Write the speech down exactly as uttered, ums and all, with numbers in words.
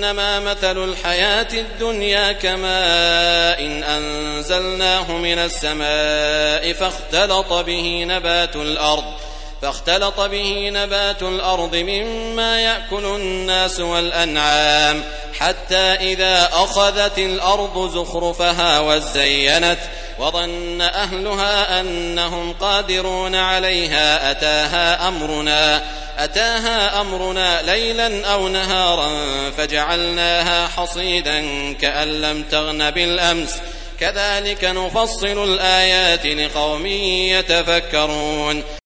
إنما مثل الحياة الدنيا كماء إن أنزلناه من السماء فاختلط به نبات الأرض فاختلط به نبات الأرض مما يأكل الناس والأنعام حتى إذا أخذت الأرض زخرفها وزينت وظن أهلها أنهم قادرون عليها أتاها أمرنا أتاها أمرنا ليلا أو نهارا فجعلناها حصيدا كأن لم تغن بالأمس كذلك نفصل الآيات لقوم يتفكرون